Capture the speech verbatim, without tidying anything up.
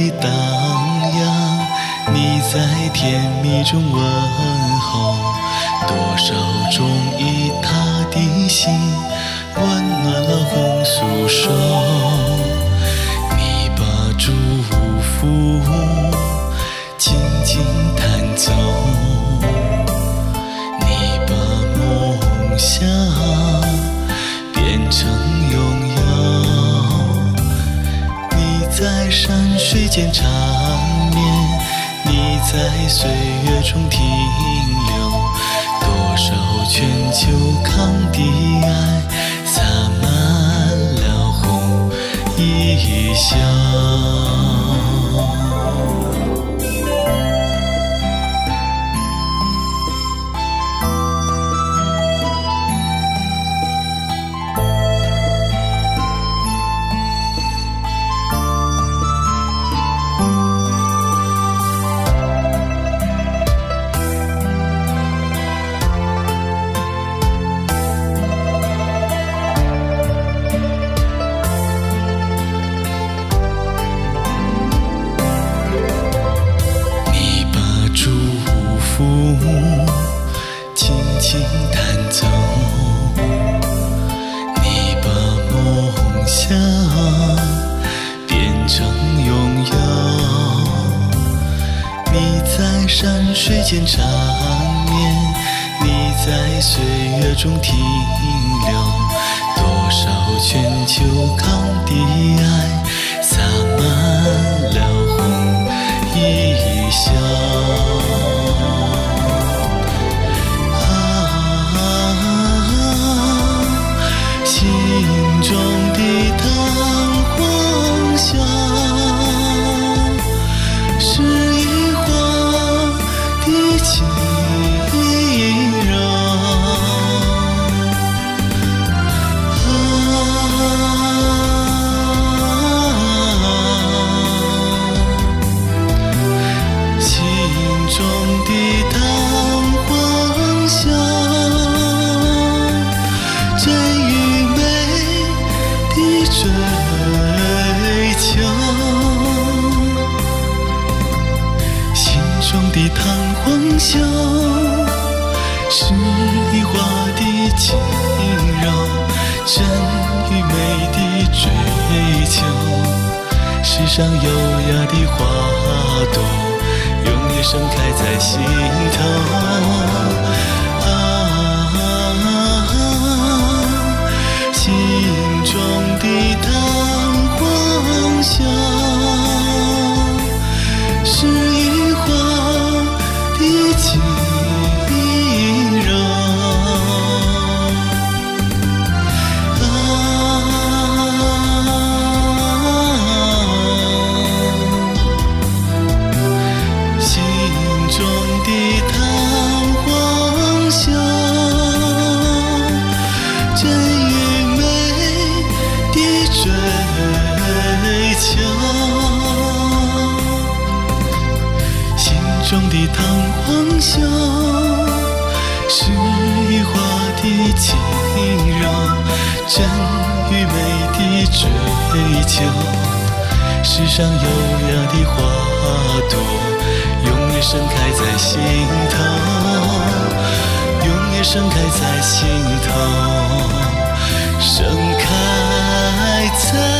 里荡漾，你在甜蜜中问候，多少种已踏的心，温暖了红酥手。你把祝福轻轻弹奏，你把梦想变成拥有。你在山水间缠绵，你在岁月中停留，多少全球康的爱洒满了红衣袖。轻轻弹奏，你把梦想变成拥有。你在山水间缠绵，你在岁月中停留，多少全球康的爱洒满了红衣袖。心中的弹簧响，是一花的轻柔。心中的弹簧响，追求，心中的弹簧响，是一花的轻柔，真与美的追求。世上优雅的花朵，永远盛开在心头。心中的弹簧响，是一花的轻柔。心中的弹簧响，追求，心中的弹簧响，是一花的轻柔，真与美的追求。世上优雅的花朵，永远盛开在心头，永远盛开在心头，盛开在